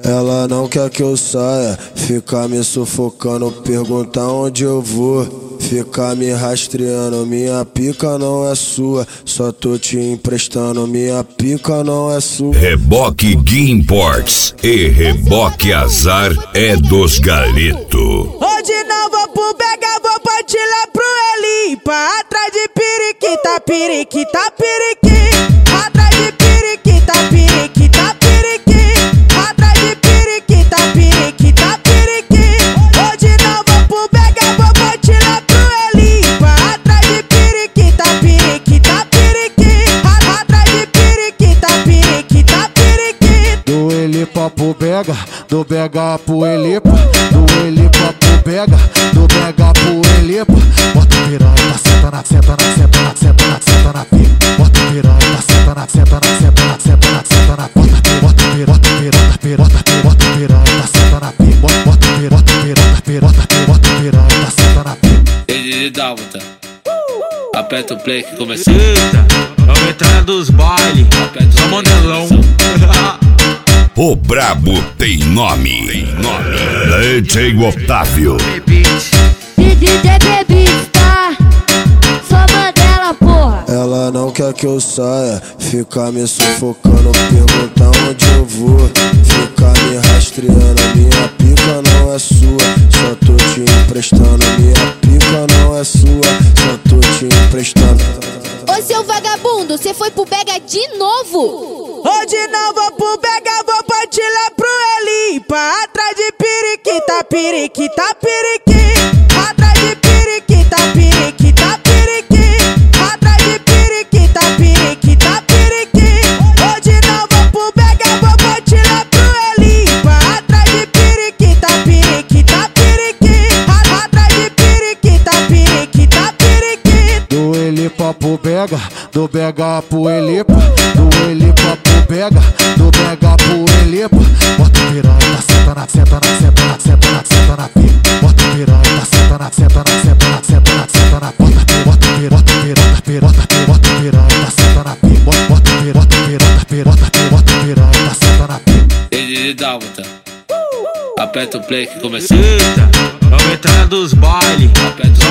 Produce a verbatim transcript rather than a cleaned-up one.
Ela não quer que eu saia, fica me sufocando, pergunta onde eu vou, fica me rastreando. Minha pica não é sua, só tô te emprestando. Minha pica não é sua. Reboque Gui Imports e Reboque Azar é dos Galito. Hoje não vou pro Bega, vou partir lá pro Elipa. Atrás de periquita, periquita, periquita. Atrás de periquita, periquita, periquita. Atrás de periquita, periquita, periquita. Hoje não vou pro Bega, vou partir lá pro Elipa. Atrás de periquita, periquita, periquita. Atrás de periquita, periquita, periquita. Do Elipa pro Bega, do Bega pro Elipa. Do Elipa pro Bega, do Bega pro Elipa. Bota piranha, senta na, senta na, senta na, senta na, senta na pica. Bota piranha, senta na, senta na, senta na, senta na, senta na pica. Bota piranha, bota piranha, bota piranha, bota piranha, senta na pica. Bota piranha, bota piranha, bota piranha, bota piranha, senta na pica. Ele dálmata, aperta o play que começou. Eita, é o entrada dos bailes, só modelão. O brabo tem nome, tem nome. D J Otávio. D J Bebista, só mandela, porra. Ela não quer que eu saia, fica me sufocando, pergunta onde eu vou, fica me rastreando. Minha pica não é sua, só tô te emprestando. Minha pica não é sua, só tô te emprestando. Ô seu vagabundo, cê foi pro Bega de novo? Hoje não vou pro Bega, vou partir lá pro Elipa. Atrás de periquita, periquita, periquita. Atrás de periquita, periquita, periquita. Atrás de periquita, periquita, periquita. Hoje não vou pro Bega, vou partir lá pro Elipa. Atrás de periquita, periquita, periquita. Atrás de periquita, periquita, periquita. Do Elipa pro Bega, do Bega pro Elipa. Do Elipa pro Bega, do Bega pro Elipa. Bota piranha, senta na, senta na, senta na, senta na, senta na pica. Bota piranha, senta na, senta na, senta na, senta na, senta na pica. Bota piranha, bota piranha, bota piranha, bota piranha, senta na pica. Bota piranha, bota piranha, bota piranha, bota piranha, senta na pica. Ele dálmata, aperta o play que começou. Eita, é o entrada dos bailes,